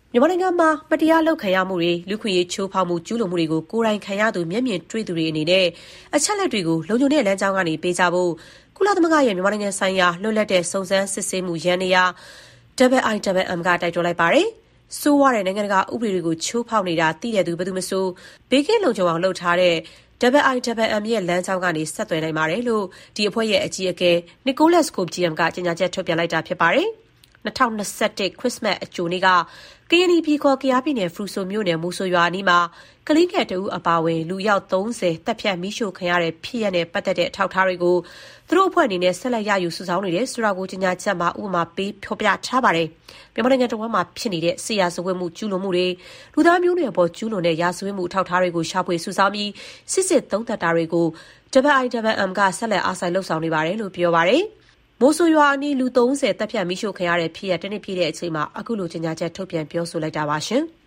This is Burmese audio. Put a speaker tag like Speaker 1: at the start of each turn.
Speaker 1: မြန်မာနိုင်ငံမှာမတရားလုပ်ခံရမှုတွေလူခွင့်ရေးချိုးဖောက်မှုကျူးလွန်မှုတွေကိုကိုယ်တိုင်ခံရသူမျက်မြင်တွေ့သူတွေအနေနဲ့အချက်လက်တွေကိုလုံခြုံတဲ့လမ်းကြောင်းကနေပေးကြဖို့ကုလသမဂ္ဂရဲ့မြန်မာနိုင်ငံဆိုင်ရာလွတ်လပ်တဲ့စုံစမ်းစစ်ဆေးမှုယန္တရား IIMM ကတိုက်တွန်းလိုက်ပါတယ်။စိုးဝါးတဲ့နိုင်ငံတကာဥပဒေတွေကိုချိုးဖောက်နေတာသိတဲ့သူဘယ်သူမဆိုဘေးကင်းလုံခြုံအောင်လုပ်ထားတဲ့ IIMM ရဲ့လမ်းကြောင်းကနေဆက်သွယ်နိုင်ပါတယ်လို့ဒီအဖွဲ့ရဲ့အကြီးအကဲ Nicholas Koumjian ကကြေညာချက်ထုတ်ပြန်လိုက်တာဖြစ်ပါတယ်။ 2021 ခရစ်စမတ်အကြိုနေ့ကကရင်နီပြည်ခေါ်ကယားပြည်နယ်ဖရူဆိုမြို့နယ်မိုဆိုရွာအနီးမှာကလေးငယ်တဦးအပါအဝင်လူအယောက်30တပ်ဖြတ်မီးရှို့ခံရတဲ့ဖြစ်ရပ်နဲ့ပတ်သက်တဲ့အထောက်အထားတွေကိုသူတို့အဖွဲ့အနေနဲ့ဆက်လက်ရယူစုဆောင်းနေတယ်ဆိုတာကိုကြေညာချက်မှာဥပမာပေးဖော်ပြထားပါတယ်။မြန်မာနိုင်ငံတော်မှာဖြစ်နေတဲ့ဆရာဇဝတ်မှုကျူးလွန်မှုတွေလူသားမျိုးနွယ်ပေါ်ကျူးလွန်တဲ့ရာဇဝတ်မှုအထောက်အထားတွေကိုရှာဖွေစုဆောင်းပြီးစစ်သုံးသပ်တာတွေကို IIMM ကဆက်လက်အားစိုက်လှုပ်ဆောင်နေပါတယ်လို့ပြောပါတယ်။မိုဆိုရွာအနီးလူ30တပ်ဖြတ်မီးရှို့ခံရတဲ့ဖြစ်ရပ်တစ်နှစ်ပြည့်တဲ့အချိန်မှာအခုလိုကြေညာချက်ထုတ်ပြန်ပြောဆိုလိုက်တာပါရှင်။